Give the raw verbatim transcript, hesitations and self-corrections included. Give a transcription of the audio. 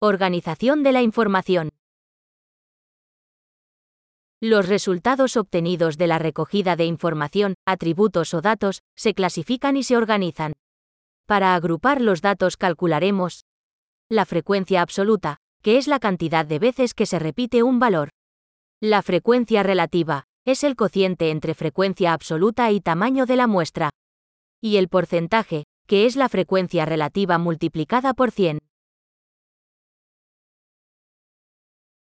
Organización de la información. Los resultados obtenidos de la recogida de información, atributos o datos, se clasifican y se organizan. Para agrupar los datos calcularemos la frecuencia absoluta, que es la cantidad de veces que se repite un valor. La frecuencia relativa es el cociente entre frecuencia absoluta y tamaño de la muestra. Y el porcentaje, que es la frecuencia relativa multiplicada por cien.